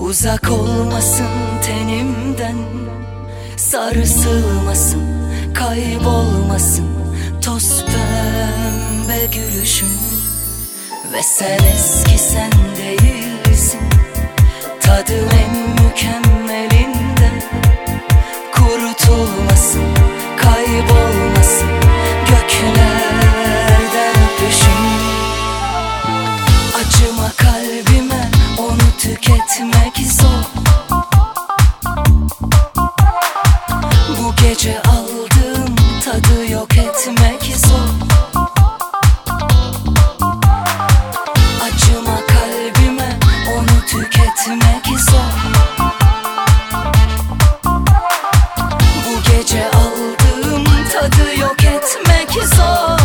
Uzak olmasın tenimden, sarsılmasın, kaybolmasın toz pembe gülüşün. Ve sen eski sen değilsin, tadı en mükemmelinde. Kurutulmasın, kaybolmasın göklerden öpüşün. Acıma kalbime, onu tüketmek zor. Bu gece aldığım tadı yok etmek zor. Acıma kalbime, onu tüketmek zor. Bu gece aldığım tadı yok etmek zor.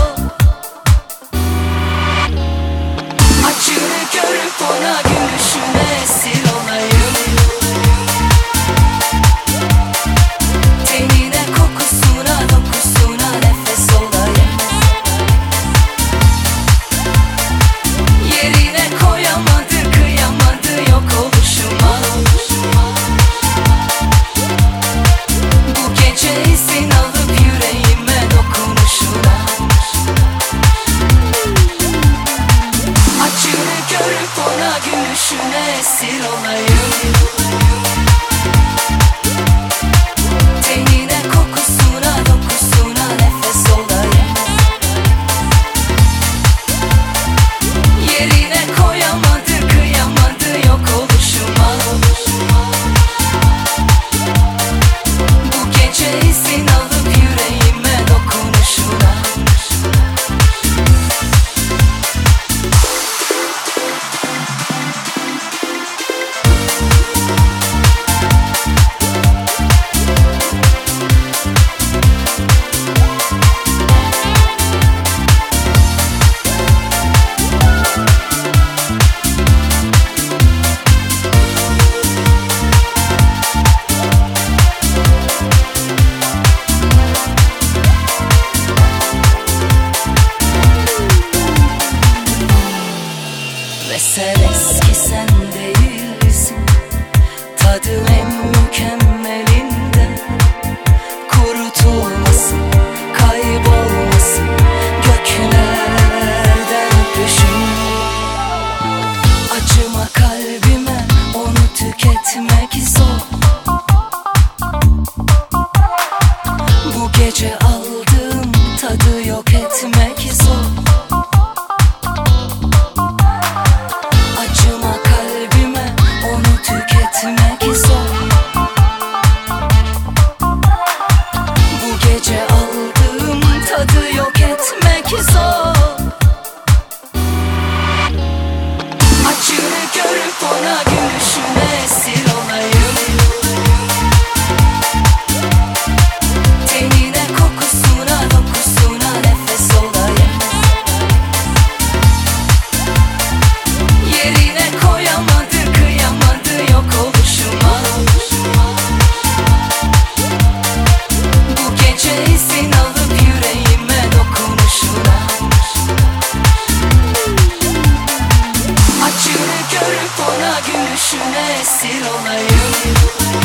Acını görüp ona gülüşüne esir olayım. Tenine, kokusuna, dokusuna nefes olayım. Yerine koyamadı, kıyamadı yok oluşuma. Bu gece izin alıp yüreğime dokunuşuna. Acını görüp ona gülüşüne esir olayım. Tenine, kokusuna, dokusuna nefes olayım. Yerine koyamadı, kıyamadı yok oluşuma. Bu gece izin alıp yüreğime dokunuşuna. Ve sen eski sen değilsin, tadı en mükemmelinde. Kurutulmasın, kaybolmasın göklerden öpüşün. Acıma kalbime, onu tüketmek zor. Bu gece aldığım tadı yok etmek zor. Acıma kalbime, onu tüketmek zor. Bu gece aldığım tadı yok etmek zor. Acını görüp ona gülüşüne esir olayım. Tenine, kokusuna, dokusuna nefes olayım. Yerine koyamadı, kıyamadı yok oluşuma. Bu gece izin alıp yüreğime dokunuşuna. Acını görüp ona gülüşüne esir olayım.